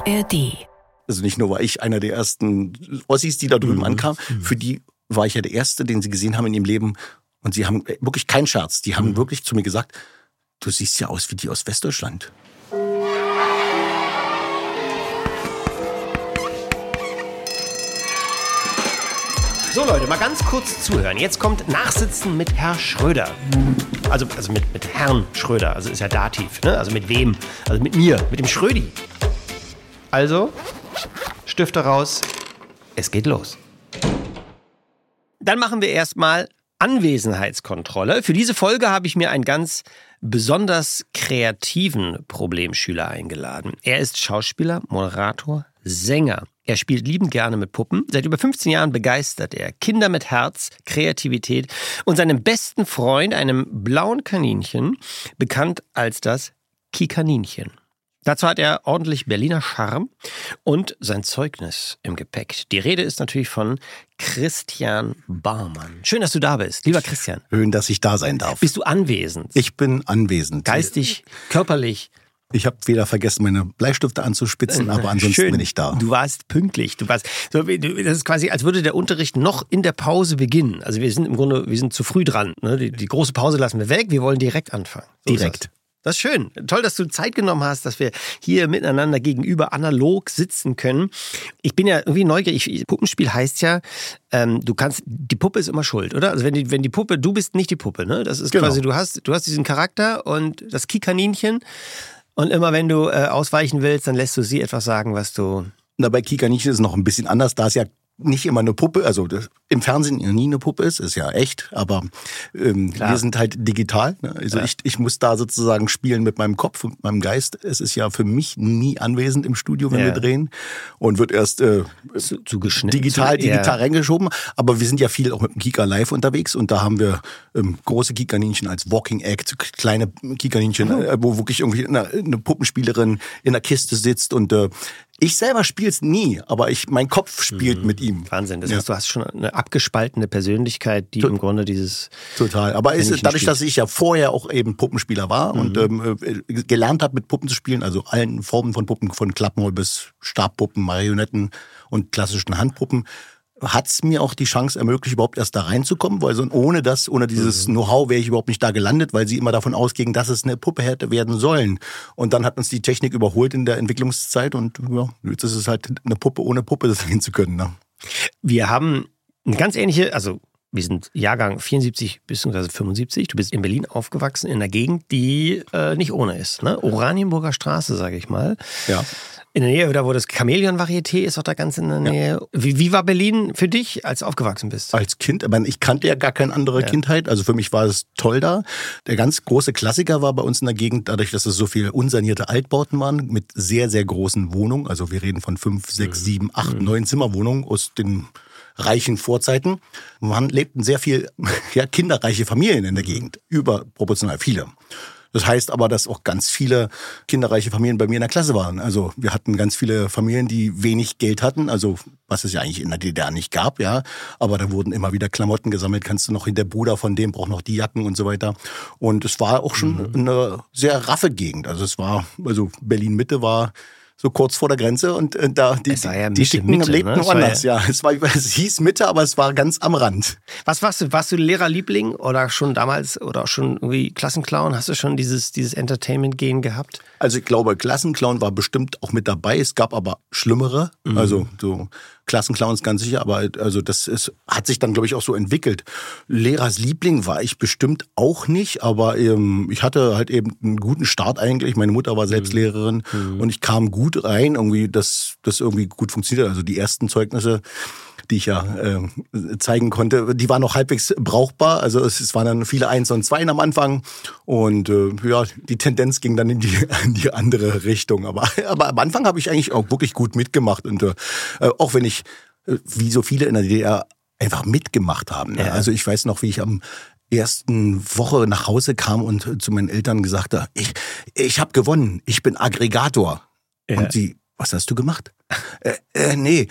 ARD. Also nicht nur war ich einer der ersten Ossis, die da drüben ankamen, für die war ich ja der Erste, den sie gesehen haben in ihrem Leben. Und sie haben wirklich keinen Scherz. Die haben wirklich zu mir gesagt, du siehst ja aus wie die aus Westdeutschland. So Leute, mal ganz kurz zuhören. Jetzt kommt Nachsitzen mit Herr Schröder. Also mit Herrn Schröder. Also ist ja Dativ, ne? Also mit wem? Also mit mir, mit dem Schrödi. Also, Stifte raus. Es geht los. Dann machen wir erstmal Anwesenheitskontrolle. Für diese Folge habe ich mir einen ganz besonders kreativen Problemschüler eingeladen. Er ist Schauspieler, Moderator, Sänger. Er spielt liebend gerne mit Puppen. Seit über 15 Jahren begeistert er Kinder mit Herz, Kreativität und seinem besten Freund, einem blauen Kaninchen, bekannt als das Kikaninchen. Dazu hat er ordentlich Berliner Charme und sein Zeugnis im Gepäck. Die Rede ist natürlich von Christian Barmann. Schön, dass du da bist, lieber Christian. Schön, dass ich da sein darf. Bist du anwesend? Ich bin anwesend. Geistig, körperlich? Ich habe weder vergessen, meine Bleistifte anzuspitzen, aber ansonsten Schön. bin ich da. Du warst pünktlich. Das ist quasi, als würde der Unterricht noch in der Pause beginnen. Also wir sind zu früh dran. Ne? Die große Pause lassen wir weg. Wir wollen direkt anfangen. So Direkt. Das ist schön. Toll, dass du Zeit genommen hast, dass wir hier miteinander gegenüber analog sitzen können. Ich bin ja irgendwie neugierig. Puppenspiel heißt ja, die Puppe ist immer schuld, oder? Also wenn die Puppe, du bist nicht die Puppe, ne? Das ist genau. Quasi, du hast diesen Charakter und das Kikaninchen. Und immer wenn du ausweichen willst, dann lässt du sie etwas sagen, was du... Na, bei Kikaninchen ist es noch ein bisschen anders, da es ja nicht immer eine Puppe, also im Fernsehen nie eine Puppe ist ja echt, aber wir sind halt digital. Ne? Also ja. ich muss da sozusagen spielen mit meinem Kopf und meinem Geist. Es ist ja für mich nie anwesend im Studio, wenn wir drehen und wird erst digital reingeschoben. Aber wir sind ja viel auch mit dem Kika Live unterwegs und da haben wir große Kikaninchen als Walking Act, kleine Kikaninchen, wo wirklich irgendwie eine Puppenspielerin in der Kiste sitzt und ich selber spiele es nie, aber mein Kopf spielt mit ihm. Wahnsinn, das heißt, du hast schon eine abgespaltene Persönlichkeit, die im Grunde dieses... Total, aber dadurch, dass ich ja vorher auch eben Puppenspieler war und gelernt habe, mit Puppen zu spielen, also allen Formen von Puppen, von Klappmaul bis Stabpuppen, Marionetten und klassischen Handpuppen, hat es mir auch die Chance ermöglicht, überhaupt erst da reinzukommen, weil ohne dieses Know-how wäre ich überhaupt nicht da gelandet, weil sie immer davon ausgingen, dass es eine Puppe hätte werden sollen. Und dann hat uns die Technik überholt in der Entwicklungszeit und ja, jetzt ist es halt eine Puppe ohne Puppe, das sehen zu können. Ne? Wir haben eine ganz ähnliche, also wir sind Jahrgang 74 bzw. 75. Du bist in Berlin aufgewachsen, in einer Gegend, die nicht ohne ist. Ne? Oranienburger Straße, sage ich mal. Ja. In der Nähe, da wo das Chamäleon-Varieté ist, auch da ganz in der Nähe. Ja. Wie war Berlin für dich, als du aufgewachsen bist? Als Kind, aber ich kannte ja gar keine andere Kindheit. Also für mich war es toll da. Der ganz große Klassiker war bei uns in der Gegend, dadurch, dass es so viele unsanierte Altbauten waren, mit sehr, sehr großen Wohnungen. Also wir reden von 5, 6, 7, 8, 9 Zimmerwohnungen aus den reichen Vorzeiten. Man lebten sehr viel kinderreiche Familien in der Gegend, überproportional viele. Das heißt aber, dass auch ganz viele kinderreiche Familien bei mir in der Klasse waren. Also wir hatten ganz viele Familien, die wenig Geld hatten, also was es ja eigentlich in der DDR nicht gab, ja. Aber da wurden immer wieder Klamotten gesammelt, kannst du noch der Bruder von dem braucht noch die Jacken und so weiter. Und es war auch schon eine sehr raffe Gegend. Also Berlin-Mitte war so kurz vor der Grenze und die Schicken lebten woanders. Es hieß Mitte, aber es war ganz am Rand. Was warst du? Warst du Lehrerliebling oder schon damals oder schon irgendwie Klassenclown? Hast du schon dieses Entertainment-Gen gehabt? Also ich glaube, Klassenclown war bestimmt auch mit dabei. Es gab aber schlimmere, also so Klassenclowns ganz sicher, aber also hat sich dann, glaube ich, auch so entwickelt. Lehrersliebling war ich bestimmt auch nicht, aber ich hatte halt eben einen guten Start eigentlich. Meine Mutter war selbst Lehrerin und ich kam gut rein, irgendwie, dass das irgendwie gut funktioniert. Also die ersten Zeugnisse, die ich ja zeigen konnte, die waren noch halbwegs brauchbar. Also es waren dann viele 1 und 2 am Anfang und die Tendenz ging dann in die andere Richtung. Aber am Anfang habe ich eigentlich auch wirklich gut mitgemacht und auch wenn ich, wie so viele in der DDR, einfach mitgemacht haben. Ne? Ja. Also ich weiß noch, wie ich am ersten Woche nach Hause kam und zu meinen Eltern gesagt habe, ich habe gewonnen, ich bin Aggregator. Ja. Und sie, was hast du gemacht? Nee,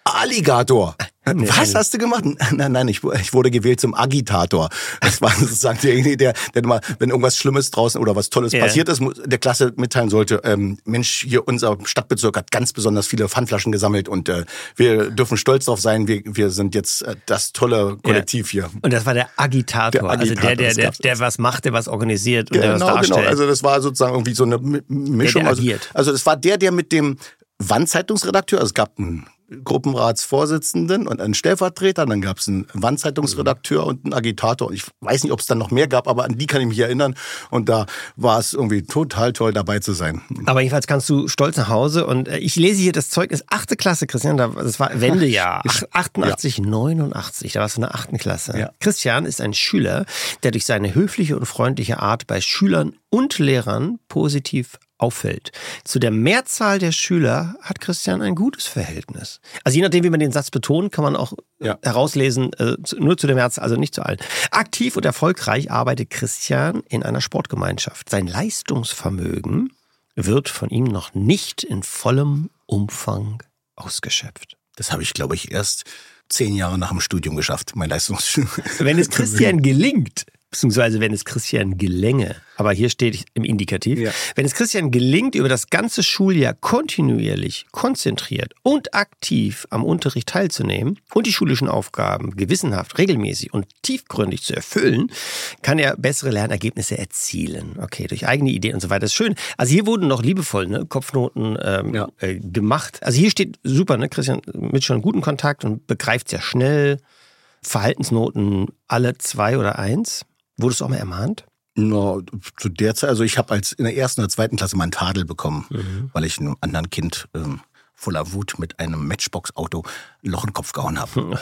Alligator. Was hast du gemacht? Nein, ich wurde gewählt zum Agitator. Das war sozusagen derjenige, der mal, wenn irgendwas Schlimmes draußen oder was Tolles passiert ist, der Klasse mitteilen sollte, Mensch, hier unser Stadtbezirk hat ganz besonders viele Pfandflaschen gesammelt und wir dürfen stolz drauf sein, wir sind jetzt das tolle Kollektiv hier. Und das war der Agitator, also der was macht, der was organisiert und der was darstellt. Genau, also das war sozusagen irgendwie so eine Mischung. Also das war der mit dem Wandzeitungsredakteur, also es gab einen Gruppenratsvorsitzenden und einen Stellvertreter, dann gab es einen Wandzeitungsredakteur und einen Agitator. Und ich weiß nicht, ob es dann noch mehr gab, aber an die kann ich mich erinnern. Und da war es irgendwie total toll, dabei zu sein. Aber jedenfalls kannst du stolz nach Hause. Und ich lese hier das Zeugnis 8. Klasse, Christian, das war Wendejahr, 88, 89, da warst du in der 8. Klasse. Ja. Christian ist ein Schüler, der durch seine höfliche und freundliche Art bei Schülern und Lehrern positiv auffällt. Zu der Mehrzahl der Schüler hat Christian ein gutes Verhältnis. Also je nachdem, wie man den Satz betont, kann man auch herauslesen, nur zu der Mehrzahl, also nicht zu allen. Aktiv und erfolgreich arbeitet Christian in einer Sportgemeinschaft. Sein Leistungsvermögen wird von ihm noch nicht in vollem Umfang ausgeschöpft. Das habe ich, glaube ich, erst 10 Jahre nach dem Studium geschafft, mein Leistungsvermögen. Wenn es Christian gelingt, beziehungsweise wenn es Christian gelänge, aber hier steht im Indikativ, wenn es Christian gelingt, über das ganze Schuljahr kontinuierlich, konzentriert und aktiv am Unterricht teilzunehmen und die schulischen Aufgaben gewissenhaft, regelmäßig und tiefgründig zu erfüllen, kann er bessere Lernergebnisse erzielen. Okay, durch eigene Ideen und so weiter. Das ist schön. Also hier wurden noch liebevoll Kopfnoten gemacht. Also hier steht super, Christian mit schon guten Kontakt und begreift sehr schnell. Verhaltensnoten alle 2 oder 1. Wurdest du auch mal ermahnt? No, zu der Zeit, also ich habe in der 1. oder 2. Klasse mal einen Tadel bekommen, weil ich einem anderen Kind voller Wut mit einem Matchbox-Auto ein Loch in den Kopf gehauen habe.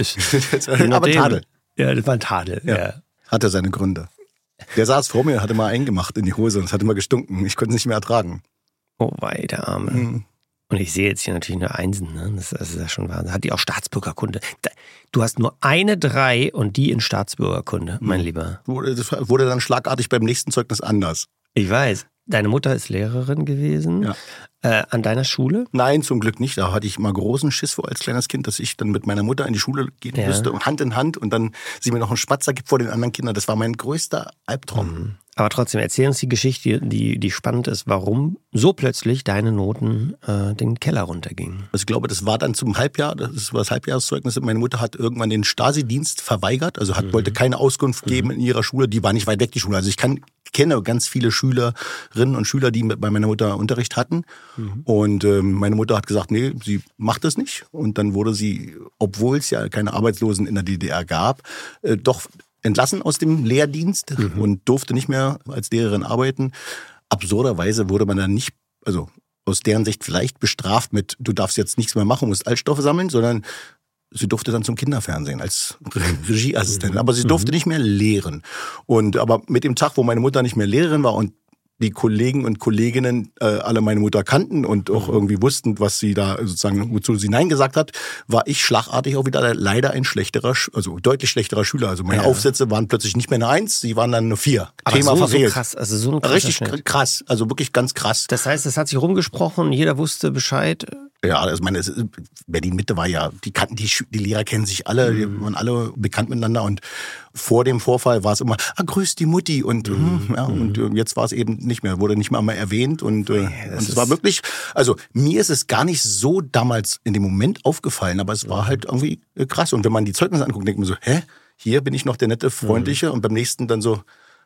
Aber Tadel. Ja, das war ein Tadel. Ja. Hatte seine Gründe. Der saß vor mir, hatte mal eingemacht in die Hose und es hat immer gestunken. Ich konnte es nicht mehr ertragen. Oh wei, der Arme. Und ich sehe jetzt hier natürlich nur Einsen, ne? Das ist ja schon Wahnsinn. Hat die auch Staatsbürgerkunde? Du hast nur eine 3 und die in Staatsbürgerkunde, mein Lieber. Das wurde dann schlagartig beim nächsten Zeugnis anders. Ich weiß. Deine Mutter ist Lehrerin gewesen. Ja. An deiner Schule? Nein, zum Glück nicht. Da hatte ich mal großen Schiss vor als kleines Kind, dass ich dann mit meiner Mutter in die Schule gehen müsste, Hand in Hand und dann sie mir noch einen Spatzer gibt vor den anderen Kindern. Das war mein größter Albtraum. Aber trotzdem, erzähl uns die Geschichte, die spannend ist, warum so plötzlich deine Noten den Keller runtergingen. Also ich glaube, das war dann zum Halbjahr, das war das Halbjahreszeugnis. Meine Mutter hat irgendwann den Stasi-Dienst verweigert, also wollte keine Auskunft geben in ihrer Schule. Die war nicht weit weg, die Schule. Also ich kenne ganz viele Schülerinnen und Schüler, die bei meiner Mutter Unterricht hatten. Und meine Mutter hat gesagt, nee, sie macht das nicht. Und dann wurde sie, obwohl es ja keine Arbeitslosen in der DDR gab, doch entlassen aus dem Lehrdienst und durfte nicht mehr als Lehrerin arbeiten. Absurderweise wurde man dann nicht, also aus deren Sicht vielleicht bestraft mit, du darfst jetzt nichts mehr machen, musst Altstoffe sammeln, sondern sie durfte dann zum Kinderfernsehen als Regieassistentin. Aber sie durfte nicht mehr lehren. Aber mit dem Tag, wo meine Mutter nicht mehr Lehrerin war und die Kollegen und Kolleginnen alle meine Mutter kannten und auch irgendwie wussten, was sie da sozusagen, wozu sie Nein gesagt hat, war ich schlagartig auch wieder leider ein deutlich schlechterer Schüler. Also meine Aufsätze waren plötzlich nicht mehr eine 1, sie waren dann eine 4. Aber Thema verfehlt. So krass, also so ein richtig krass, also wirklich ganz krass. Das heißt, es hat sich rumgesprochen, jeder wusste Bescheid. Ja, also Berlin-Mitte war ja, die Lehrer kennen sich alle, die waren alle bekannt miteinander und vor dem Vorfall war es immer, grüß die Mutti und und jetzt war es eben nicht mehr, wurde nicht mal erwähnt und es war wirklich, also mir ist es gar nicht so damals in dem Moment aufgefallen, aber es war halt irgendwie krass und wenn man die Zeugnisse anguckt, denkt man so, hier bin ich noch der nette, freundliche und beim nächsten dann so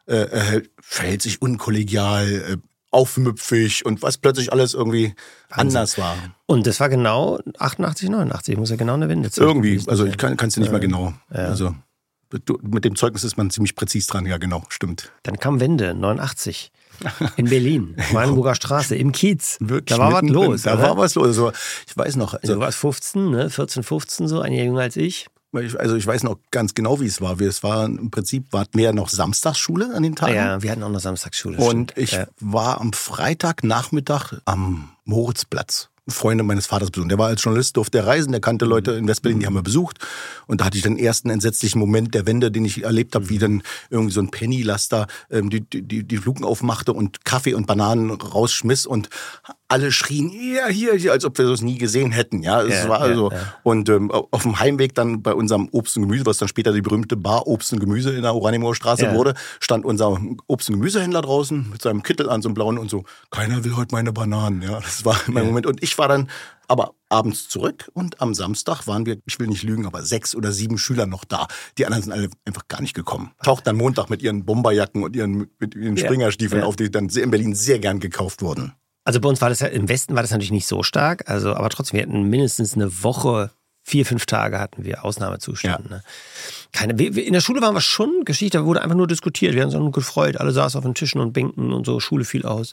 verhält sich unkollegial, aufmüpfig und was plötzlich alles irgendwie anders war. Und das war genau 88, 89, muss ja genau eine Wende sein. Irgendwie, also ich kann es dir nicht mal genau. Ja. Also mit dem Zeugnis ist man ziemlich präzis dran, ja genau, stimmt. Dann kam Wende, 89, in Berlin, Meilenburger Straße, im Kiez. Wirklich, da war was los. Da war was los. Also, ich weiß noch. Also, du warst 15, ne? 14, 15 so, ein Jahr jünger als ich. Also ich weiß noch ganz genau, wie es war. Es war im Prinzip, war mehr noch Samstagsschule an den Tagen. Ja, wir hatten auch noch Samstagsschule. Und ich war am Freitagnachmittag am Moritzplatz. Freunde meines Vaters besuchen. Der war als Journalist, durfte er reisen, der kannte Leute in Westberlin, die haben wir besucht. Und da hatte ich den ersten entsetzlichen Moment der Wende, den ich erlebt habe, wie dann irgendwie so ein Penny-Laster die Luken aufmachte und Kaffee und Bananen rausschmiss und alle schrien, hier, als ob wir das nie gesehen hätten. Ja, es war also. Und auf dem Heimweg dann bei unserem Obst und Gemüse, was dann später die berühmte Bar Obst und Gemüse in der Oranienburger Straße wurde, stand unser Obst- und Gemüsehändler draußen mit seinem Kittel an, so einem blauen und so, keiner will heute meine Bananen. Ja, das war mein Moment. Und ich war dann aber abends zurück und am Samstag waren wir, ich will nicht lügen, aber 6 oder 7 Schüler noch da. Die anderen sind alle einfach gar nicht gekommen. Taucht dann Montag mit ihren Bomberjacken und mit ihren Springerstiefeln auf, die dann in Berlin sehr gern gekauft wurden. Also bei uns war das ja, im Westen war das natürlich nicht so stark, also aber trotzdem, wir hatten mindestens eine Woche, 4-5 Tage hatten wir Ausnahmezustand. Ne? In der Schule waren wir schon, Geschichte wurde einfach nur diskutiert, wir haben uns gefreut, alle saßen auf den Tischen und Bänken und so, Schule fiel aus.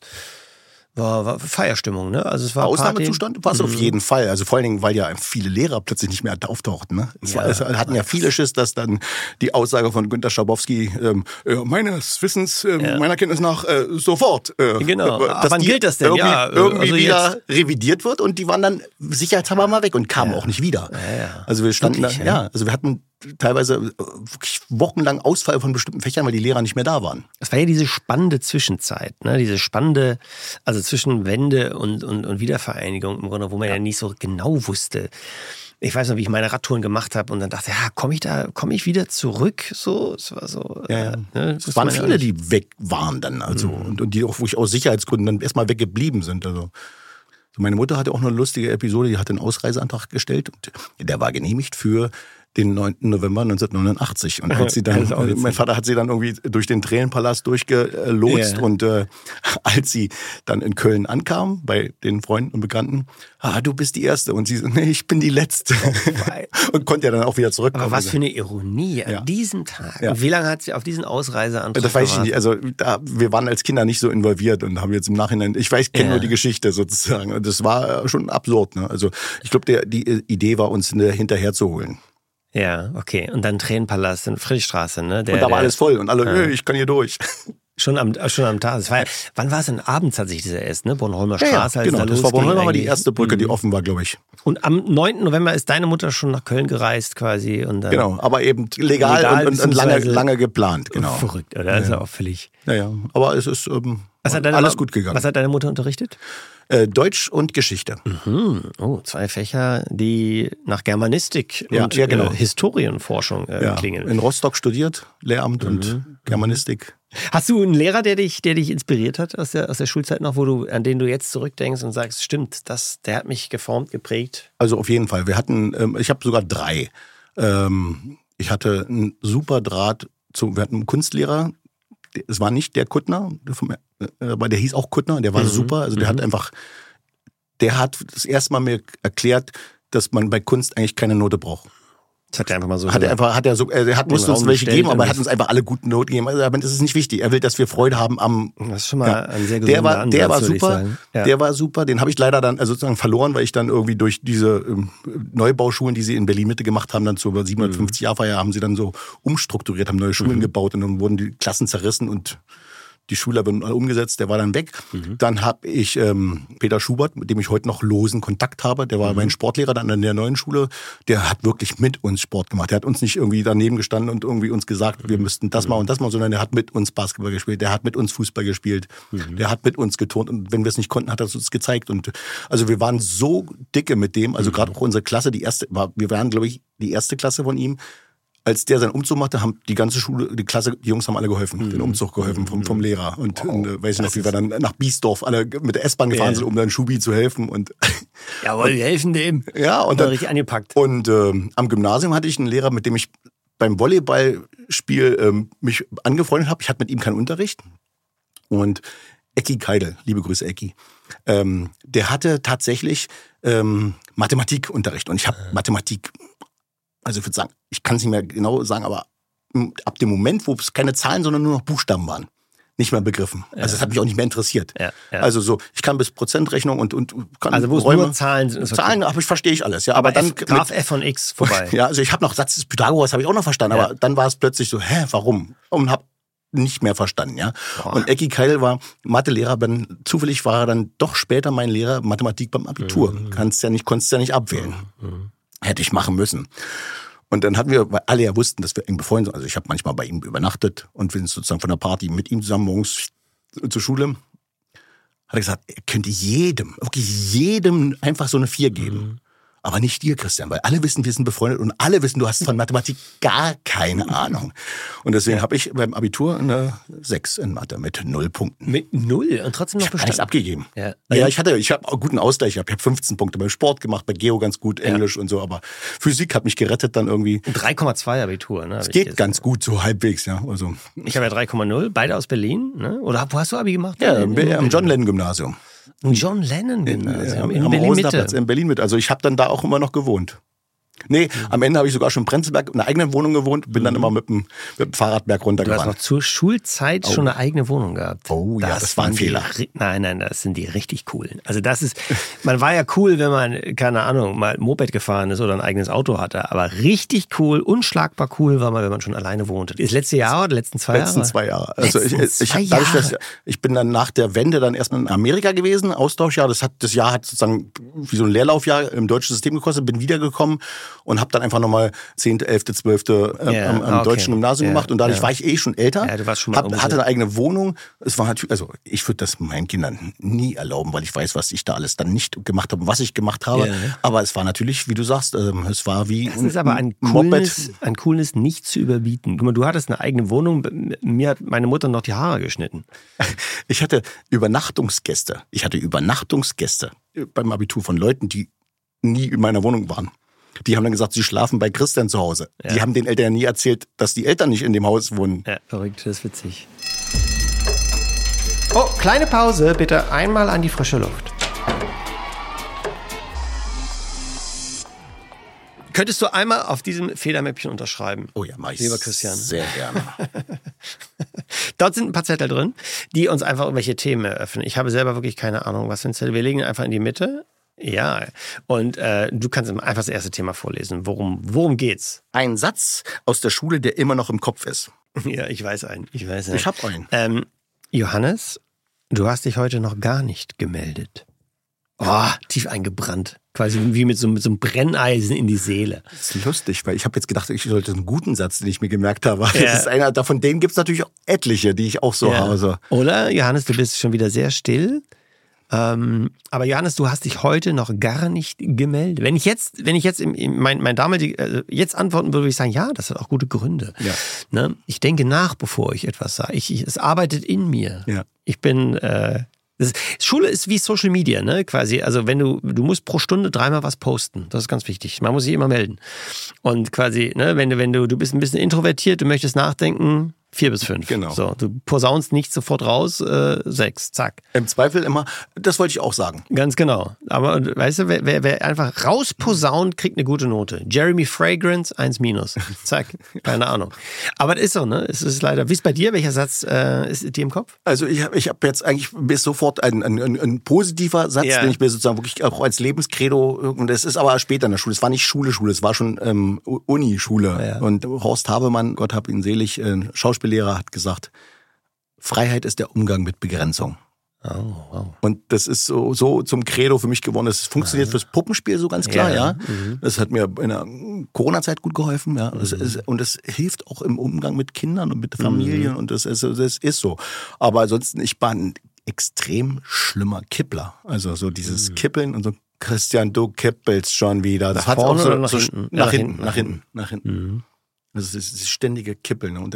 War Feierstimmung, ne? Also es war Ausnahmezustand war es auf jeden Fall. Also vor allen Dingen, weil ja viele Lehrer plötzlich nicht mehr auftauchten. Ne? Es hatten ja viele Schiss, dass dann die Aussage von Günter Schabowski meines Wissens, meiner Kenntnis nach sofort. Genau. Wann gilt das denn? Irgendwie wieder revidiert wird und die waren dann sicherheitshalber mal weg und kamen auch nicht wieder. Ja. Also wir standen wirklich, also wir hatten teilweise wirklich wochenlang Ausfall von bestimmten Fächern, weil die Lehrer nicht mehr da waren. Es war ja diese spannende Zwischenzeit, ne? Diese spannende, also zwischen Wende und Wiedervereinigung im Grunde, wo man ja nicht so genau wusste. Ich weiß noch, wie ich meine Radtouren gemacht habe und dann dachte, komme ich wieder zurück? So, es war so. Ne? Es waren viele, die weg waren dann, also und die auch wirklich aus Sicherheitsgründen dann erstmal weggeblieben sind. Also meine Mutter hatte auch eine lustige Episode, die hat einen Ausreiseantrag gestellt und der war genehmigt für den 9. November 1989. Und als sie dann, mein Vater hat sie dann irgendwie durch den Tränenpalast durchgelotst und als sie dann in Köln ankam, bei den Freunden und Bekannten, du bist die Erste. Und sie so, nee, ich bin die Letzte. Und konnte ja dann auch wieder zurückkommen. Aber was für eine Ironie an diesem Tag. Ja. Wie lange hat sie auf diesen Ausreiseantrag Das weiß ich nicht. Also wir waren als Kinder nicht so involviert und haben jetzt im Nachhinein, kenne nur die Geschichte sozusagen. Und das war schon absurd. Ne? Also ich glaube, die Idee war, uns hinterher zu holen. Ja, okay. Und dann Tränenpalast in Friedrichstraße, ne? Und da war alles voll und alle, ich kann hier durch. Schon am Tag. Wann war es denn? Abends hat sich dieser erst, ne? Bornholmer Straße. Ja, genau. Das war Bornholmer, war die erste Brücke, die offen war, glaube ich. Und am 9. November ist deine Mutter schon nach Köln gereist quasi. Und dann genau, aber eben legal und lange geplant. Genau. Verrückt, oder? Das ist ja auch völlig. Ja, aber es ist alles gut gegangen. Was hat deine Mutter unterrichtet? Deutsch und Geschichte. Oh, 2 Fächer, die nach Germanistik und genau. Historienforschung klingen. In Rostock studiert, Lehramt und Germanistik. Hast du einen Lehrer, der dich inspiriert hat aus der Schulzeit noch, an den du jetzt zurückdenkst und sagst, stimmt, der hat mich geformt, geprägt? Also auf jeden Fall. Ich habe sogar 3. Ich hatte einen super Draht wir hatten einen Kunstlehrer. Es war nicht der Kuttner, aber der hieß auch Kuttner, der war super. Also der hat das erste Mal mir erklärt, dass man bei Kunst eigentlich keine Note braucht. Das hat er einfach mal so Er musste uns welche geben, aber er hat uns einfach alle guten Noten gegeben. Also das ist nicht wichtig. Er will, dass wir Freude haben am. Das ist schon mal ein sehr gesunder Ansatz, der war super. Ja. Der war super. Den habe ich leider dann sozusagen verloren, weil ich dann irgendwie durch diese Neubauschulen, die sie in Berlin-Mitte gemacht haben, dann zur 750-Jahr-Feier haben sie dann so umstrukturiert, haben neue Schulen gebaut und dann wurden die Klassen zerrissen und die Schüler wurden alle umgesetzt, der war dann weg. Dann habe ich Peter Schubert, mit dem ich heute noch losen Kontakt habe, der war mein Sportlehrer dann an der neuen Schule, der hat wirklich mit uns Sport gemacht. Der hat uns nicht irgendwie daneben gestanden und irgendwie uns gesagt, wir müssten das mal und das mal, sondern der hat mit uns Basketball gespielt, der hat mit uns Fußball gespielt, der hat mit uns geturnt und wenn wir es nicht konnten, hat er es uns gezeigt. Und also wir waren so dicke mit dem, also gerade auch unsere Klasse, wir waren, glaube ich, die erste Klasse von ihm. Als der seinen Umzug machte, haben die ganze Schule, die Klasse, die Jungs haben alle geholfen, den Umzug geholfen vom Lehrer. Und weiß ich noch, wie wir dann nach Biesdorf alle mit der S-Bahn gefahren sind, um dann Schubi zu helfen. Und jawohl, wir helfen dem. Ja, und dann richtig angepackt. Und am Gymnasium hatte ich einen Lehrer, mit dem ich beim Volleyballspiel mich angefreundet habe. Ich hatte mit ihm keinen Unterricht. Und Ecki Keidel, liebe Grüße Ecki, der hatte tatsächlich Mathematikunterricht. Und ich habe Mathematik. Also ich würde sagen, ich kann es nicht mehr genau sagen, aber ab dem Moment, wo es keine Zahlen, sondern nur noch Buchstaben waren, nicht mehr begriffen. Ja. Also das hat mich auch nicht mehr interessiert. Ja. Also so, ich kann bis Prozentrechnung und kann also wo es nur Zahlen sind. Zahlen, verstehe ich alles. Ja, aber dann Graph f von x vorbei. Ja, also ich habe noch Satz des Pythagoras, habe ich auch noch verstanden, aber dann war es plötzlich so, warum? Und habe nicht mehr verstanden, ja. Boah. Und Ecki Keidel war Mathelehrer, zufällig war er dann doch später mein Lehrer Mathematik beim Abitur. Konntest ja nicht abwählen. Hätte ich machen müssen. Und dann hatten wir, weil alle ja wussten, dass wir eng befreundet sind. Also ich habe manchmal bei ihm übernachtet und wir sind sozusagen von der Party mit ihm zusammen morgens zur Schule. hat er gesagt, er könnte wirklich jedem einfach so eine 4 geben. Aber nicht dir, Christian, weil alle wissen, wir sind befreundet und alle wissen, du hast von Mathematik gar keine Ahnung. Und deswegen habe ich beim Abitur eine 6 in Mathe mit 0 Punkten. Mit 0 und trotzdem noch bestanden? Ich habe abgegeben. Ja. Naja, ich habe auch guten Ausgleich. Ich habe 15 Punkte beim Sport gemacht, bei Geo ganz gut, Englisch und so, aber Physik hat mich gerettet dann irgendwie. 3,2 Abitur, ne? Es geht ganz gut, so halbwegs, ja. Also. Ich habe ja 3,0, beide aus Berlin, ne? Oder wo hast du Abi gemacht? Ja, am John Lennon Gymnasium. John Lennon Gymnasium in Berlin-Mitte. In Berlin-Mitte. Also ich habe dann da auch immer noch gewohnt. Nee, am Ende habe ich sogar schon in Prenzlberg in einer eigenen Wohnung gewohnt, bin dann immer mit dem Fahrradberg runtergefahren. Du hast noch zur Schulzeit schon eine eigene Wohnung gehabt. Oh ja, das war ein Fehler. Nein, das sind die richtig coolen. Also das ist, man war ja cool, wenn man, keine Ahnung, mal Moped gefahren ist oder ein eigenes Auto hatte, aber richtig cool, unschlagbar cool war man, wenn man schon alleine wohnte. Das letzte Jahr oder letzten 2 Jahre? Letzten 2 Jahre. Also ich bin dann nach der Wende dann erstmal in Amerika gewesen, Austauschjahr. Das Jahr hat sozusagen wie so ein Leerlaufjahr im deutschen System gekostet, bin wiedergekommen und habe dann einfach nochmal 10., 11., 12. am deutschen Gymnasium gemacht und dadurch war ich schon älter, du warst schon mal hatte eine eigene Wohnung. Es war natürlich, also ich würde das meinen Kindern nie erlauben, weil ich weiß, was ich da alles dann nicht gemacht habe und was ich gemacht habe. Aber es war natürlich, wie du sagst, es war wie das ist aber ein Coolness nicht zu überbieten. Guck mal, du hattest eine eigene Wohnung, mir hat meine Mutter noch die Haare geschnitten. Ich hatte Übernachtungsgäste beim Abitur von Leuten, die nie in meiner Wohnung waren. Die haben dann gesagt, sie schlafen bei Christian zu Hause. Ja. Die haben den Eltern ja nie erzählt, dass die Eltern nicht in dem Haus wohnen. Ja, verrückt, das ist witzig. Oh, kleine Pause, bitte einmal an die frische Luft. Könntest du einmal auf diesem Federmäppchen unterschreiben? Oh ja, mach ich. Lieber Christian. Sehr gerne. Dort sind ein paar Zettel drin, die uns einfach irgendwelche Themen eröffnen. Ich habe selber wirklich keine Ahnung, was für ein Zettel. Wir legen ihn einfach in die Mitte. Ja, und du kannst einfach das erste Thema vorlesen. Worum geht's? Ein Satz aus der Schule, der immer noch im Kopf ist. Ja, ich weiß einen. Ich hab einen. Johannes, du hast dich heute noch gar nicht gemeldet. Oh, tief eingebrannt. Quasi wie mit so einem Brenneisen in die Seele. Das ist lustig, weil ich habe jetzt gedacht, ich sollte einen guten Satz, den ich mir gemerkt habe. Ja. Das ist einer davon, denen gibt es natürlich auch etliche, die ich auch so habe. Oder, Johannes, du bist schon wieder sehr still. Aber Johannes, du hast dich heute noch gar nicht gemeldet. Wenn ich jetzt mein damaliges, jetzt antworten würde ich sagen, ja, das hat auch gute Gründe. Ja. Ne? Ich denke nach, bevor ich etwas sage. Es arbeitet in mir. Ja. Ich bin, Schule ist wie Social Media, ne, quasi. Also wenn du musst pro Stunde 3-mal was posten. Das ist ganz wichtig. Man muss sich immer melden. Und quasi, ne, wenn du bist ein bisschen introvertiert, du möchtest nachdenken, 4 bis 5. Genau. So, du posaunst nicht sofort raus, 6, zack. Im Zweifel immer, das wollte ich auch sagen. Ganz genau. Aber weißt du, wer einfach rausposaunt, kriegt eine gute Note. Jeremy Fragrance, 1-. Zack, keine Ahnung. Aber das ist so, ne? Es ist leider, wie ist bei dir? Welcher Satz ist dir im Kopf? Also ich hab jetzt eigentlich bis sofort ein positiver Satz, den ich mir sozusagen wirklich auch als Lebenskredo, und das ist aber später in der Schule, es war nicht Schule, es war schon Unischule. Ja. Und Horst Habemann, Gott hab ihn selig, Schauspiellehrer, hat gesagt, Freiheit ist der Umgang mit Begrenzung. Oh, wow. Und das ist so zum Credo für mich geworden. Es funktioniert fürs Puppenspiel so ganz klar, ja. Das hat mir in der Corona-Zeit gut geholfen, ja. Und es hilft auch im Umgang mit Kindern und mit Familien und das ist so. Aber ansonsten, ich war ein extrem schlimmer Kippler. Also so dieses Kippeln und so, Christian, du kippelst schon wieder. Das hat auch so nach hinten. Das ist das ständige Kippeln. Und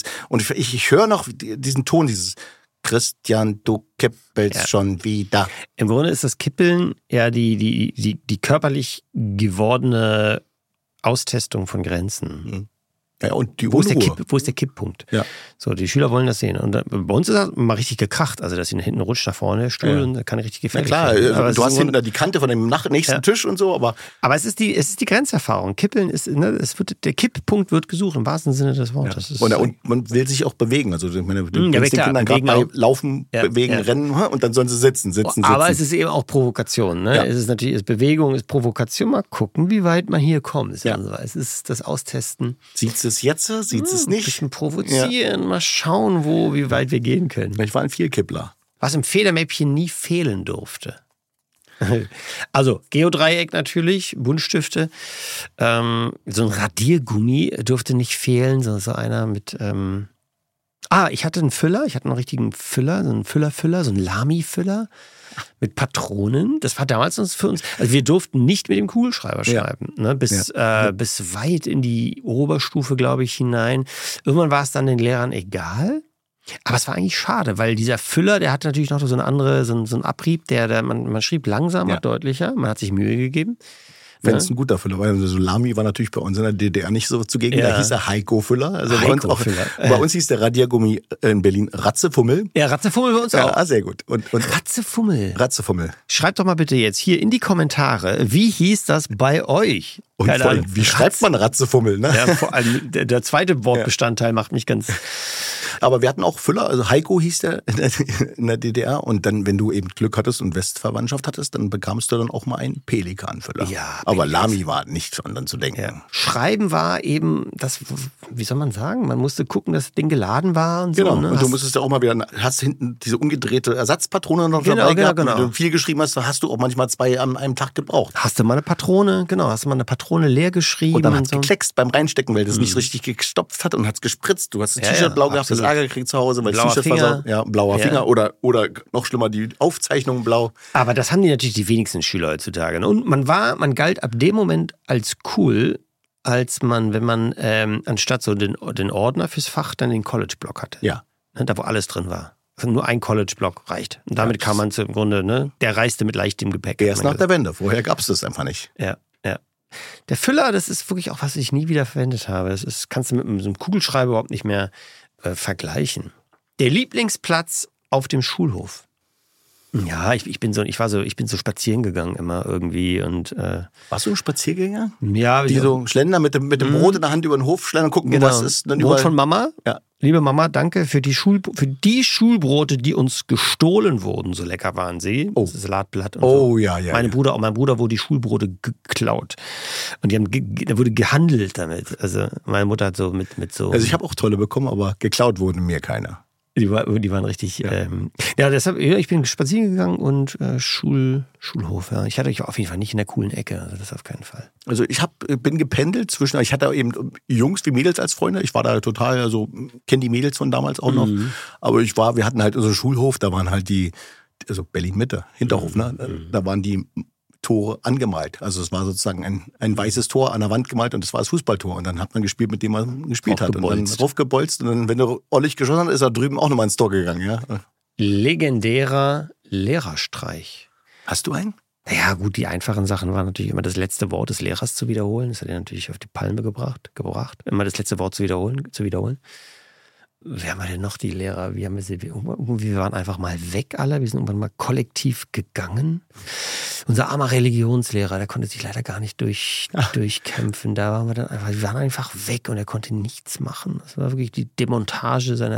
ich höre noch diesen Ton, dieses Christian, du kippelst schon wieder. Im Grunde ist das Kippeln ja die körperlich gewordene Austestung von Grenzen. Ja, und die wo ist der Kipppunkt? Ja. So, die Schüler wollen das sehen. Und bei uns ist das mal richtig gekracht. Also, dass sie hinten rutscht nach vorne, der Stuhl, und da kann richtig gefährlich sein. Klar, du hast hinten da die Kante von dem nächsten Tisch und so, aber es ist die Grenzerfahrung. Kippeln ist, ne, der Kipppunkt wird gesucht, im wahrsten Sinne des Wortes. Ja. Und man will sich auch bewegen. Also, du kannst den Kindern gerade bei Laufen, bewegen, rennen, und dann sollen sie sitzen. Aber es ist eben auch Provokation, ne? Ja. Es ist natürlich, Bewegung ist Provokation. Mal gucken, wie weit man hier kommt. Es ist das Austesten. Sieht es jetzt? Sieht es nicht? Ein bisschen provozieren, mal schauen, wie weit wir gehen können. Ich war ein Vielkippler. Was im Federmäppchen nie fehlen durfte. Also, Geodreieck natürlich, Buntstifte. So ein Radiergummi durfte nicht fehlen, sondern so einer mit Ich hatte einen Füller, ich hatte einen richtigen Füller, so einen Füller, so einen Lamy-Füller mit Patronen. Das war damals für uns, also wir durften nicht mit dem Kugelschreiber schreiben, ne? Bis weit in die Oberstufe, glaube ich, hinein. Irgendwann war es dann den Lehrern egal. Aber es war eigentlich schade, weil dieser Füller, der hatte natürlich noch so eine andere, so einen Abrieb, man schrieb langsamer, deutlicher, man hat sich Mühe gegeben. Wenn es ein guter Füller war. Also Lamy war natürlich bei uns in der DDR nicht so zugegen. Da hieß er Heiko-Füller. Also bei uns hieß der Radiergummi in Berlin Ratzefummel. Ja, Ratzefummel bei uns auch. Ja, sehr gut. Und Ratzefummel. Ratzefummel. Schreibt doch mal bitte jetzt hier in die Kommentare, wie hieß das bei euch? Und vor allem, wie schreibt man Ratzefummel? Ne? Ja, vor allem der zweite Wortbestandteil macht mich ganz... Aber wir hatten auch Füller, also Heiko hieß der in der DDR. Und dann, wenn du eben Glück hattest und Westverwandtschaft hattest, dann bekamst du dann auch mal einen Pelikanfüller. Ja, aber Lamy war nicht von dann zu denken. Ja. Schreiben war eben, das, wie soll man sagen, man musste gucken, dass das Ding geladen war und so. Genau, ne? und du musstest ja auch mal wieder, hast hinten diese umgedrehte Ersatzpatrone noch dabei gehabt. Genau. Wenn du viel geschrieben hast, hast du auch manchmal 2 an einem Tag gebraucht. Hast du mal eine Patrone leer geschrieben. Und dann hat es gekleckst beim Reinstecken, weil das nicht richtig gestopft hat und hat es gespritzt. Du hast das T-Shirt blau gehabt, das Ärger gekriegt zu Hause, weil das T-Shirt war so, blauer Finger oder noch schlimmer, die Aufzeichnung blau. Aber das haben die natürlich die wenigsten Schüler heutzutage. Ne? Und man galt ab dem Moment als cool, als wenn man anstatt so den Ordner fürs Fach dann den College-Block hatte. Ja. Ne, da wo alles drin war. Also nur ein College-Block reicht. Und damit kam man im Grunde, ne, der reiste mit leichtem Gepäck. Erst nach der Wende. Vorher gab es das einfach nicht. Ja. Der Füller, das ist wirklich auch was ich nie wieder verwendet habe. Kannst du mit so einem Kugelschreiber überhaupt nicht mehr vergleichen. Der Lieblingsplatz auf dem Schulhof. Ja, ich bin so spazieren gegangen immer irgendwie und warst du ein Spaziergänger? Ja, die so schlendern mit dem Brot in der Hand über den Hof schlendern, gucken, was ist. Dann Brot von Mama. Ja. Liebe Mama, danke für die Schulbrote, die uns gestohlen wurden. So lecker waren sie. Oh. Das Salatblatt und so. Ja. Mein Bruder wurde die Schulbrote geklaut. Und da wurde gehandelt damit. Also meine Mutter hat so mit so... Also ich habe auch tolle bekommen, aber geklaut wurden mir keiner. Die waren richtig... deshalb, ich bin spazieren gegangen und Schulhof. Ja. Ich hatte euch auf jeden Fall nicht in der coolen Ecke. Also das auf keinen Fall. Also ich bin gependelt ich hatte eben Jungs wie Mädels als Freunde. Ich war da total, also kenne die Mädels von damals auch noch. Aber wir hatten halt unseren Schulhof, da waren halt also Berlin-Mitte, Hinterhof, ne? Da waren die Tore angemalt. Also es war sozusagen ein weißes Tor an der Wand gemalt und das war das Fußballtor. Und dann hat man gespielt, mit dem man gespielt hat. Und dann raufgebolzt und dann, wenn du ordentlich geschossen hast, ist er drüben auch nochmal ins Tor gegangen. Ja? Legendärer Lehrerstreich. Hast du einen? Ja gut, die einfachen Sachen waren natürlich immer das letzte Wort des Lehrers zu wiederholen. Das hat er natürlich auf die Palme gebracht. Immer das letzte Wort zu wiederholen. Wie haben wir denn noch die Lehrer? Wir waren einfach mal weg alle. Wir sind irgendwann mal kollektiv gegangen. Unser armer Religionslehrer, der konnte sich leider gar nicht durchkämpfen. Wir waren einfach weg und er konnte nichts machen. Das war wirklich die Demontage seiner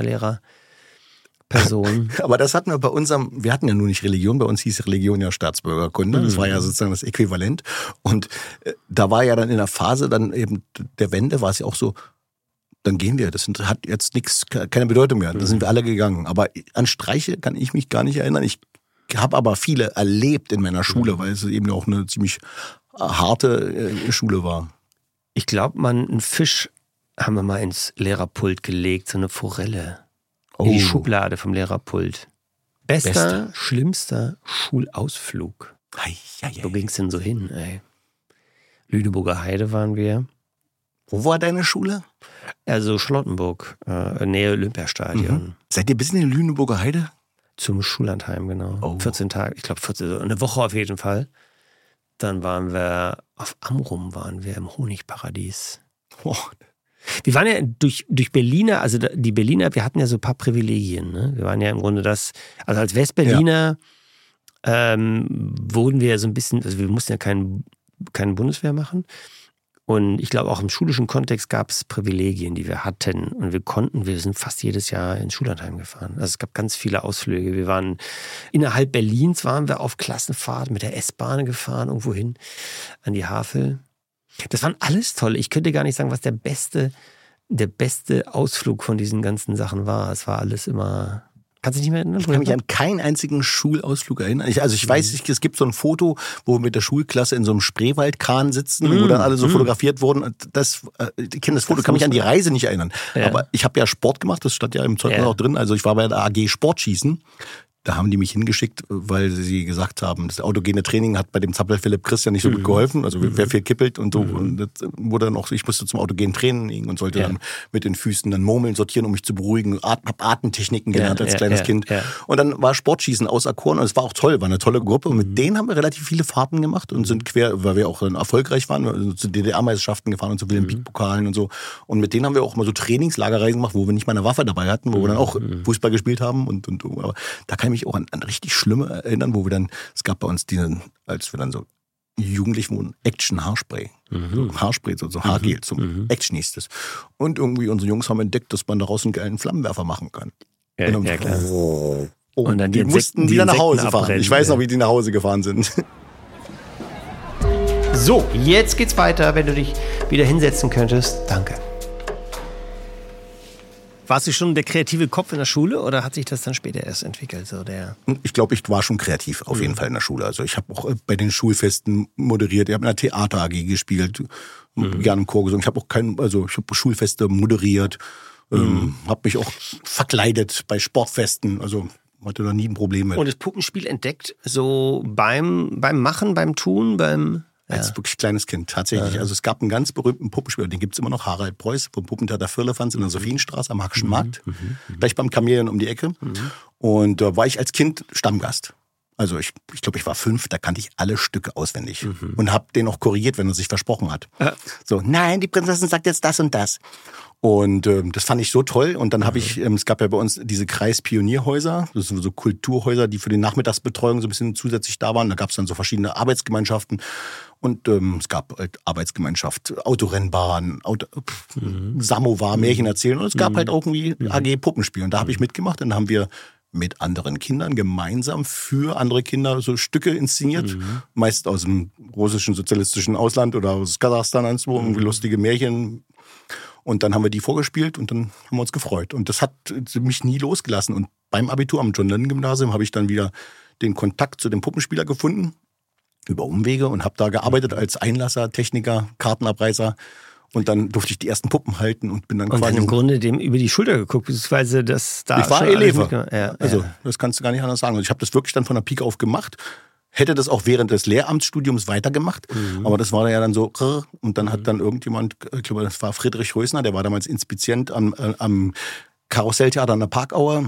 Lehrerperson. Aber das hatten wir wir hatten ja nur nicht Religion, bei uns hieß Religion ja Staatsbürgerkunde. Das war ja sozusagen das Äquivalent. Und da war ja dann in der Phase dann eben der Wende, war es ja auch so, dann gehen wir. Das hat jetzt keine Bedeutung mehr. Da sind wir alle gegangen. Aber an Streiche kann ich mich gar nicht erinnern. Ich habe aber viele erlebt in meiner Schule, weil es eben auch eine ziemlich harte Schule war. Ich glaube, einen Fisch haben wir mal ins Lehrerpult gelegt, so eine Forelle. In die Schublade vom Lehrerpult. Bester, schlimmster Schulausflug. Wo ging es denn so hin, ey? Lüneburger Heide waren wir. Wo war deine Schule? Also Charlottenburg, Nähe Olympiastadion. Seid ihr bis in die Lüneburger Heide? Zum Schullandheim, genau. 14 Tage, ich glaube 14, eine Woche auf jeden Fall. Dann waren wir auf Amrum, im Honigparadies. Oh. Wir waren ja durch Berliner, also die Berliner, wir hatten ja so ein paar Privilegien. Ne? Wir waren ja im Grunde also als Westberliner wurden wir so ein bisschen, also wir mussten ja keine Bundeswehr machen. Und ich glaube, auch im schulischen Kontext gab es Privilegien, die wir hatten. Und wir sind fast jedes Jahr ins Schullandheim gefahren. Also es gab ganz viele Ausflüge. Wir waren innerhalb Berlins, waren wir auf Klassenfahrt mit der S-Bahn gefahren, irgendwo hin an die Havel. Das waren alles toll. Ich könnte gar nicht sagen, was der beste Ausflug von diesen ganzen Sachen war. Es war alles immer Kannst du dich nicht mehr erinnern? Ich kann mich an keinen einzigen Schulausflug erinnern. Ich weiß, es gibt so ein Foto, wo wir mit der Schulklasse in so einem Spreewaldkahn sitzen, wo dann alle so fotografiert wurden. Ich kenne das Foto, kann mich an die Reise nicht erinnern. Ja. Aber ich habe ja Sport gemacht, das stand ja im Zeugnis auch drin. Also ich war bei der AG Sportschießen. Da haben die mich hingeschickt, weil sie gesagt haben, das autogene Training hat bei dem Zappel Philipp Christian nicht so gut geholfen. Also wer viel kippelt und so. Und das wurde dann auch, ich musste zum autogenen Training und sollte dann mit den Füßen dann Murmeln sortieren, um mich zu beruhigen. Hab Atemtechniken gelernt als kleines Kind. Ja. Und dann war Sportschießen auserkoren und es war auch toll, war eine tolle Gruppe. Und mit denen haben wir relativ viele Fahrten gemacht und sind quer, weil wir auch dann erfolgreich waren, also zu DDR-Meisterschaften gefahren und zu Wilhelm-Pieck-Pokalen und so. Und mit denen haben wir auch mal so Trainingslagerreisen gemacht, wo wir nicht mal eine Waffe dabei hatten, wo wir dann auch Fußball gespielt haben. Aber da kann ich mich auch an richtig schlimme erinnern, wo wir dann, es gab bei uns als wir dann so jugendlich wurden, Action-Haarspray. Haarspray, so Haargel, zum Action hieß das. Und irgendwie unsere Jungs haben entdeckt, dass man daraus einen geilen Flammenwerfer machen kann. Ja, und dann, klar. Und dann die mussten wieder nach Hause fahren. Ich weiß noch, wie die nach Hause gefahren sind. So, jetzt geht's weiter, wenn du dich wieder hinsetzen könntest. Danke. Warst du schon der kreative Kopf in der Schule oder hat sich das dann später erst entwickelt? Ich glaube, ich war schon kreativ, auf jeden Fall in der Schule. Also ich habe auch bei den Schulfesten moderiert. Ich habe in der Theater AG gespielt, gerne im Chor gesungen. Ich habe auch Schulfeste moderiert, habe mich auch verkleidet bei Sportfesten. Also hatte da nie ein Problem mit. Und das Puppenspiel entdeckt so beim Machen, beim Tun, Als wirklich kleines Kind, tatsächlich. Also es gab einen ganz berühmten Puppenspieler, den gibt's immer noch, Harald Preuß, vom Puppentheater Firlefanz in der Sophienstraße am Hackischen Markt, gleich beim Chamäleon um die Ecke. Und da war ich als Kind Stammgast. Also ich glaube, ich war 5, da kannte ich alle Stücke auswendig und habe den auch korrigiert, wenn er sich versprochen hat. So, nein, die Prinzessin sagt jetzt das und das. Und das fand ich so toll. Und dann habe ich, es gab ja bei uns diese Kreispionierhäuser, das sind so Kulturhäuser, die für die Nachmittagsbetreuung so ein bisschen zusätzlich da waren. Da gab es dann so verschiedene Arbeitsgemeinschaften. Und es gab halt Arbeitsgemeinschaft, Autorennbahn, Samovar, Märchen erzählen. Und es gab halt auch irgendwie AG Puppenspiel. Und da habe ich mitgemacht. Und da haben wir mit anderen Kindern gemeinsam für andere Kinder so Stücke inszeniert. Meist aus dem russischen sozialistischen Ausland oder aus Kasachstan, irgendwie lustige Märchen. Und dann haben wir die vorgespielt und dann haben wir uns gefreut. Und das hat mich nie losgelassen. Und beim Abitur am John-Lennon-Gymnasium habe ich dann wieder den Kontakt zu dem Puppenspieler gefunden, über Umwege, und habe da gearbeitet als Einlasser, Techniker, Kartenabreißer. Und dann durfte ich die ersten Puppen halten und bin dann quasi... Und im Grunde dem über die Schulter geguckt, beziehungsweise das da... Ich war Eleve. Das kannst du gar nicht anders sagen. Ich habe das wirklich dann von der Pike auf gemacht. Hätte das auch während des Lehramtsstudiums weitergemacht, aber das war ja dann so, und dann hat dann irgendjemand, ich glaube, das war Friedrich Rösner, der war damals Inspizient am Karusselltheater an der Parkauer,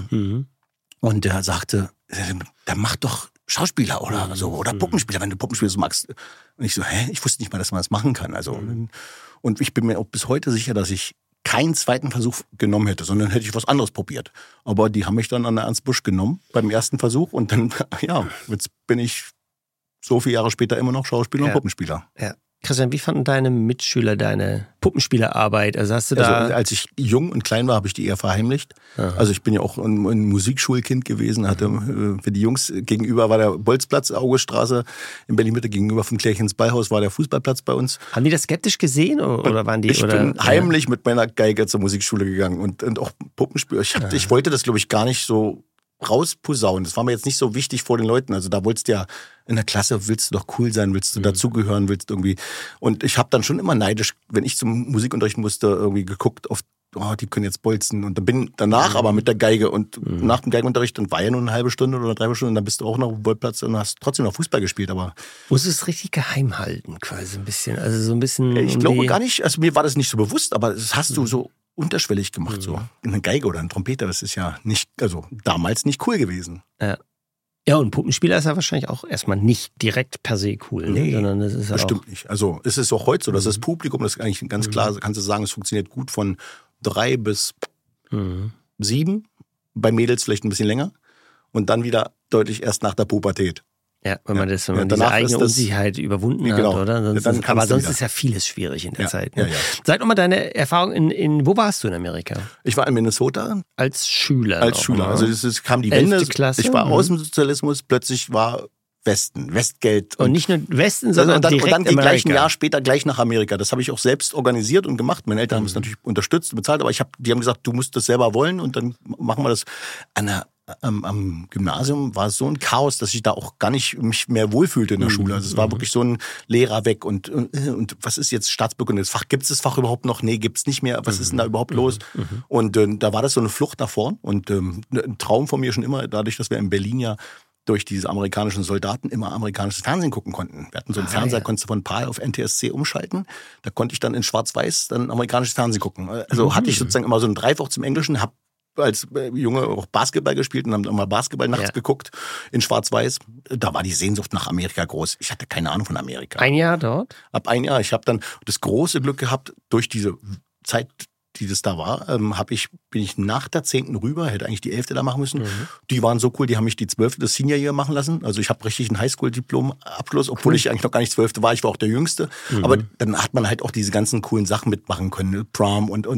und der sagte, der macht doch Schauspieler oder so, oder Puppenspieler, wenn du Puppenspieler so magst. Und ich so, ich wusste nicht mal, dass man das machen kann. Also, und ich bin mir auch bis heute sicher, dass ich keinen zweiten Versuch genommen hätte, sondern hätte ich was anderes probiert. Aber die haben mich dann an der Ernst Busch genommen beim ersten Versuch, und dann, jetzt bin ich so viele Jahre später immer noch Schauspieler und Puppenspieler. Ja. Christian, wie fanden deine Mitschüler deine Puppenspielerarbeit? Also hast du als ich jung und klein war, habe ich die eher verheimlicht. Aha. Also ich bin ja auch ein Musikschulkind gewesen. Hatte für die Jungs gegenüber war der Bolzplatz, Auguststraße in Berlin-Mitte, gegenüber vom Klärchens Ballhaus war der Fußballplatz bei uns. Haben die das skeptisch gesehen oder waren die? Ich bin heimlich mit meiner Geige zur Musikschule gegangen und auch Puppenspiel. Ich wollte das, glaube ich, gar nicht so rausposaunen. Das war mir jetzt nicht so wichtig vor den Leuten. Also da wolltest du ja, in der Klasse willst du doch cool sein, willst du dazugehören, willst irgendwie. Und ich habe dann schon immer neidisch, wenn ich zum Musikunterricht musste, irgendwie geguckt auf, die können jetzt bolzen. Und dann bin danach aber mit der Geige und nach dem Geigenunterricht, dann war ja nur eine halbe Stunde oder 3 Stunden, und dann bist du auch noch auf dem Bolzplatz und hast trotzdem noch Fußball gespielt. Aber musst du es richtig geheim halten, quasi ein bisschen? Also so ein bisschen. Ich glaube gar nicht, also mir war das nicht so bewusst, aber das hast du so unterschwellig gemacht, so. Eine Geige oder ein Trompeter, das ist ja nicht, also damals nicht cool gewesen. Ja, und Puppenspieler ist ja wahrscheinlich auch erstmal nicht direkt per se cool. Nee, sondern das ist bestimmt auch nicht. Also es ist auch heute so, dass das Publikum, das ist eigentlich ganz klar, kannst du sagen, es funktioniert gut von 3 bis 7, bei Mädels vielleicht ein bisschen länger, und dann wieder deutlich erst nach der Pubertät. Ja, wenn man diese eigene Unsicherheit überwunden hat, oder? Aber sonst ist ja vieles schwierig in der Zeit. Ne? Sag nochmal deine Erfahrung wo warst du in Amerika? Ich war in Minnesota. Als Schüler. Also es kam die Wende. Klasse. Ich war aus dem Sozialismus, plötzlich war Westgeld. Und nicht nur Westen, sondern direkt und dann die gleichen Jahr später gleich nach Amerika. Das habe ich auch selbst organisiert und gemacht. Meine Eltern haben es natürlich unterstützt und bezahlt, aber die haben gesagt, du musst das selber wollen, und dann machen wir das an der am Gymnasium war es so ein Chaos, dass ich da auch gar nicht mich mehr wohlfühlte in der Schule. Also es war wirklich so ein Lehrer weg und was ist jetzt Staatsbürger? Das Fach, gibt es das Fach überhaupt noch? Nee, gibt's nicht mehr. Was ist denn da überhaupt los? Und da war das so eine Flucht nach vorn und ein Traum von mir schon immer, dadurch, dass wir in Berlin ja durch diese amerikanischen Soldaten immer amerikanisches Fernsehen gucken konnten. Wir hatten so einen Fernseher, konntest du von PAL auf NTSC umschalten. Da konnte ich dann in Schwarz-Weiß dann amerikanisches Fernsehen gucken. Also hatte ich sozusagen immer so ein Dreifach zum Englischen, habe als Junge auch Basketball gespielt und haben dann mal Basketball nachts geguckt in Schwarz-Weiß. Da war die Sehnsucht nach Amerika groß. Ich hatte keine Ahnung von Amerika. Ein Jahr dort? Ab ein Jahr. Ich habe dann das große Glück gehabt, durch diese Zeit, die das da war, bin ich nach der 10. rüber, hätte eigentlich die 11. da machen müssen. Die waren so cool, die haben mich die 12. das Senior Year machen lassen. Also ich habe richtig ein Highschool-Diplom-Abschluss, obwohl ich eigentlich noch gar nicht 12. war. Ich war auch der Jüngste. Aber dann hat man halt auch diese ganzen coolen Sachen mitmachen können. Ne? Prom und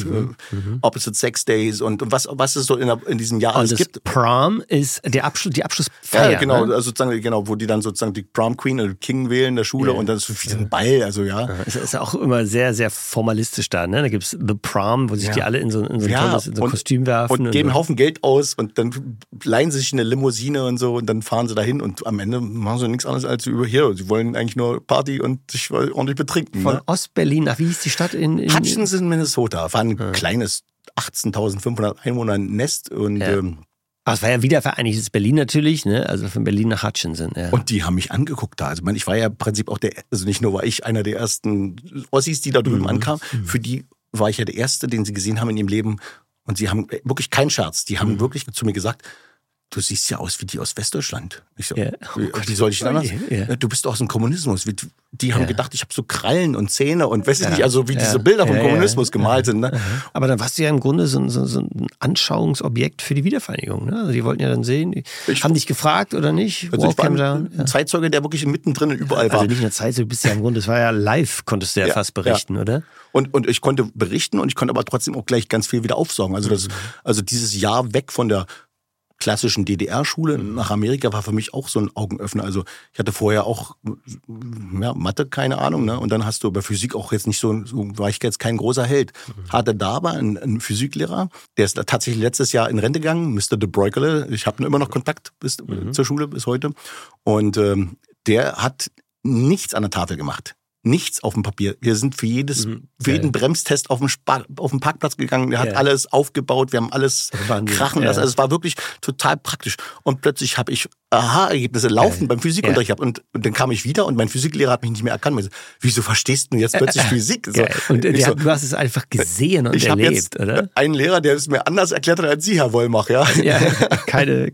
Opposite Sex Days und was es so in diesem Jahr alles gibt. Prom ist die Abschlussfeier. Ja, genau, ne? also sozusagen, genau, wo die dann sozusagen die Prom Queen oder King wählen in der Schule und dann ist so wie ein Ball, also ja. Es ist auch immer sehr, sehr formalistisch da, ne? Da gibt's The Prom, wo sich die alle in so ein tolles Kostüm werfen. Und geben einen Haufen Geld aus und dann leihen sie sich eine Limousine und so und dann fahren sie dahin und am Ende machen sie nichts anderes als über hier. Sie wollen eigentlich nur Party und sich ordentlich betrinken. Von Ostberlin nach, wie hieß die Stadt? Hutchinson, Minnesota. War ein kleines 18.500 Einwohner Nest und es war ja wiedervereinigtes Berlin natürlich, ne? Also von Berlin nach Hutchinson. Ja. Und die haben mich angeguckt da. Also ich war ja im Prinzip auch also nicht nur war ich einer der ersten Ossis, die da drüben ankamen, für die war ich ja der Erste, den sie gesehen haben in ihrem Leben. Und sie haben wirklich keinen Scherz. Die haben wirklich zu mir gesagt, du siehst ja aus wie die aus Westdeutschland. Ich so, wie soll ich denn anders? Du bist aus dem Kommunismus. Die haben gedacht, ich habe so Krallen und Zähne und weiß ich nicht, also wie diese Bilder vom Kommunismus gemalt sind. Ne? Aber dann warst du ja im Grunde so ein Anschauungsobjekt für die Wiedervereinigung. Ne? Also die wollten ja dann sehen, haben dich gefragt oder nicht? Also ich war ein Zeitzeuge, der wirklich mittendrin überall war. Also nicht nur Zeitzeuge, du bist ja im Grunde, es war ja live, konntest du ja fast berichten, oder? Und ich konnte berichten und ich konnte aber trotzdem auch gleich ganz viel wieder aufsaugen. Also dieses Jahr weg von der klassischen DDR-Schule nach Amerika war für mich auch so ein Augenöffner. Also ich hatte vorher auch Mathe, keine Ahnung, ne? Und dann hast du bei Physik auch jetzt nicht so war ich jetzt kein großer Held. Hatte da aber einen Physiklehrer, der ist tatsächlich letztes Jahr in Rente gegangen, Mr. De Breukele. Ich habe immer noch Kontakt zur Schule bis heute. Und der hat nichts an der Tafel gemacht. Nichts auf dem Papier. Wir sind für jeden Bremstest auf dem Parkplatz gegangen. Der hat alles aufgebaut. Wir haben alles krachen lassen. Also es war wirklich total praktisch. Und plötzlich habe ich Aha-Ergebnisse laufen beim Physikunterricht. Und dann kam ich wieder und mein Physiklehrer hat mich nicht mehr erkannt. So, wieso verstehst du jetzt plötzlich Physik? So, und du hast es einfach gesehen und ich erlebt, jetzt oder? Einen Lehrer, der es mir anders erklärt hat als Sie, Herr Wollmach. Ja, keine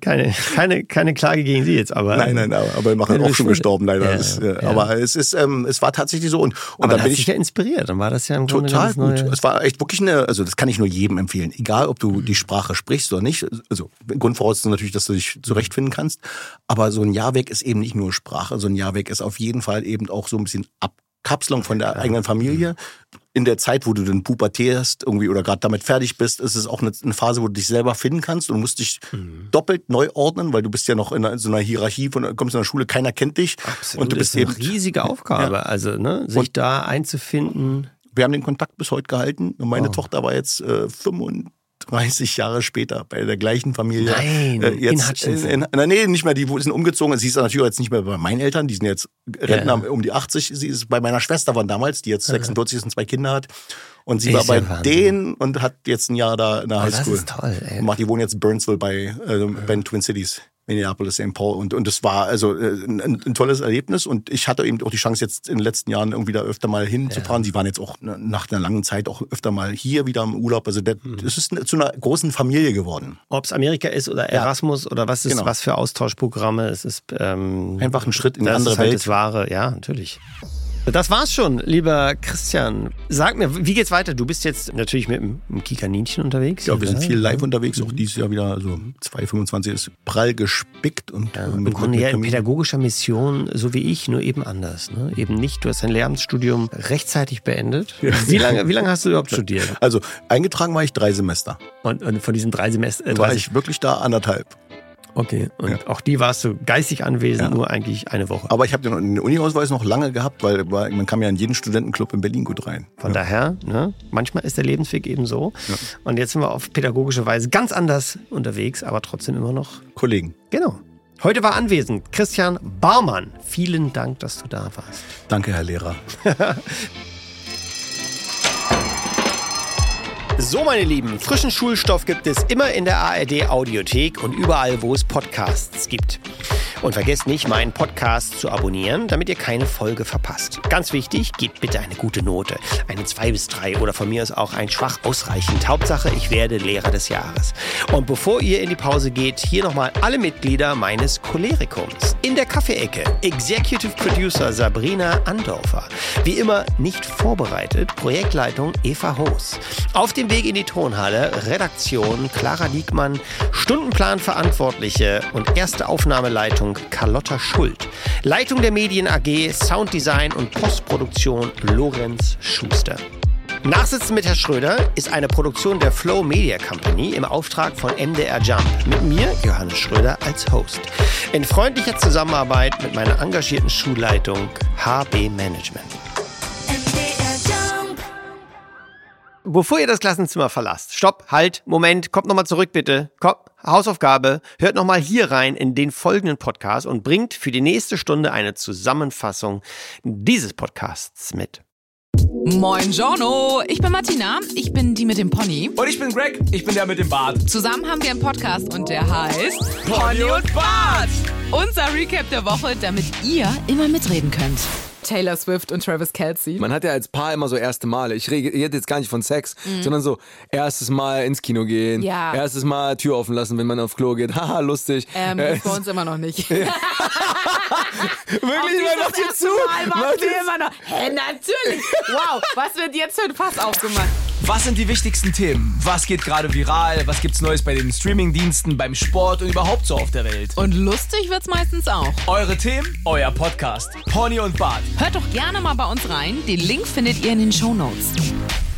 Klage gegen Sie jetzt. Aber nein, aber wir machen auch schon gestorben, leider. Aber es war tatsächlich so. Und aber dann bin ich ja inspiriert. Dann war das ja im Grunde total gut. Es war echt wirklich also das kann ich nur jedem empfehlen. Egal, ob du die Sprache sprichst oder nicht. Also Grundvoraussetzung natürlich, dass du dich zurechtfinden kannst. Aber so ein Jahr weg ist eben nicht nur Sprache. So ein Jahr weg ist auf jeden Fall eben auch so ein bisschen Abkapselung von der eigenen Familie. In der Zeit, wo du dann pubertierst irgendwie oder gerade damit fertig bist, ist es auch eine Phase, wo du dich selber finden kannst und musst dich doppelt neu ordnen, weil du bist ja noch in so einer Hierarchie, kommst in der Schule, keiner kennt dich. Absolut, und du bist das ist eine riesige Aufgabe, also sich da einzufinden. Wir haben den Kontakt bis heute gehalten und meine Tochter war jetzt 35 Jahre später bei der gleichen Familie. Nein, in Hutchinson. Nee, nicht mehr, die sind umgezogen. Sie ist natürlich jetzt nicht mehr bei meinen Eltern, die sind jetzt Rentner um die 80. Sie ist bei meiner Schwester von damals, die jetzt 46 ist und 2 Kinder hat. Und sie war bei denen und hat jetzt ein Jahr da in der Highschool. Das ist toll, ey. Die wohnen jetzt in Burnsville bei Twin Cities. Minneapolis, St. Paul und das war also ein tolles Erlebnis und ich hatte eben auch die Chance jetzt in den letzten Jahren irgendwie da öfter mal hinzufahren. Sie waren jetzt auch nach einer langen Zeit auch öfter mal hier wieder im Urlaub. Also das ist zu einer großen Familie geworden. Ob es Amerika ist oder Erasmus oder was ist was für Austauschprogramme, es ist einfach ein Schritt in eine andere Welt. Das Wahre, ja, natürlich. Das war's schon, lieber Christian. Sag mir, wie geht's weiter? Du bist jetzt natürlich mit dem Kikaninchen unterwegs. Ja, wir sind viel live unterwegs, auch dieses Jahr wieder, also 2025 ist prall gespickt. Und im Grunde ja in pädagogischer Mission, so wie ich, nur eben anders. Ne? Eben nicht, du hast dein Lehramtsstudium rechtzeitig beendet. Ja. Wie lange hast du überhaupt studiert? Also eingetragen war ich 3 Semester. Und von diesen 3 Semestern? War ich wirklich da 1,5. Okay, und auch die warst du geistig anwesend, nur eigentlich eine Woche. Aber ich habe den Uni-Ausweis noch lange gehabt, weil man kam ja in jeden Studentenclub in Berlin gut rein. Von daher, ne, manchmal ist der Lebensweg eben so. Ja. Und jetzt sind wir auf pädagogische Weise ganz anders unterwegs, aber trotzdem immer noch Kollegen. Genau. Heute war anwesend Christian Baumann. Vielen Dank, dass du da warst. Danke, Herr Lehrer. So, meine Lieben, frischen Schulstoff gibt es immer in der ARD Audiothek und überall, wo es Podcasts gibt. Und vergesst nicht, meinen Podcast zu abonnieren, damit ihr keine Folge verpasst. Ganz wichtig, gebt bitte eine gute Note. Eine 2 bis 3 oder von mir aus auch ein schwach ausreichend. Hauptsache, ich werde Lehrer des Jahres. Und bevor ihr in die Pause geht, hier nochmal alle Mitglieder meines Cholerikums. In der Kaffeeecke, Executive Producer Sabrina Andorfer. Wie immer nicht vorbereitet, Projektleitung Eva Hoos. Auf dem Weg in die Tonhalle, Redaktion Clara Diekmann, Stundenplanverantwortliche und erste Aufnahmeleitung Carlotta Schuld. Leitung der Medien AG, Sounddesign und Postproduktion Lorenz Schuster. Nachsitzen mit Herr Schröder ist eine Produktion der Flow Media Company im Auftrag von MDR Jump. Mit mir, Johannes Schröder, als Host. In freundlicher Zusammenarbeit mit meiner engagierten Schulleitung HB Management. Bevor ihr das Klassenzimmer verlasst, stopp, halt, Moment, kommt nochmal zurück bitte. Komm, Hausaufgabe, hört nochmal hier rein in den folgenden Podcast und bringt für die nächste Stunde eine Zusammenfassung dieses Podcasts mit. Moin Giorno, ich bin Martina, ich bin die mit dem Pony. Und ich bin Greg, ich bin der mit dem Bart. Zusammen haben wir einen Podcast und der heißt Pony und Bart. Unser Recap der Woche, damit ihr immer mitreden könnt. Taylor Swift und Travis Kelce. Man hat ja als Paar immer so erste Male. Ich rede jetzt gar nicht von Sex, sondern so erstes Mal ins Kino gehen, erstes Mal Tür offen lassen, wenn man auf Klo geht. Haha, lustig. Das bei uns immer noch nicht. Wirklich, man macht dir zu. Machen wir immer noch. Hä, natürlich. Wow, was wird jetzt für ein Fass aufgemacht? Was sind die wichtigsten Themen? Was geht gerade viral? Was gibt's Neues bei den Streamingdiensten, beim Sport und überhaupt so auf der Welt? Und lustig wird's meistens auch. Eure Themen, euer Podcast. Pony und Bart. Hört doch gerne mal bei uns rein. Den Link findet ihr in den Shownotes.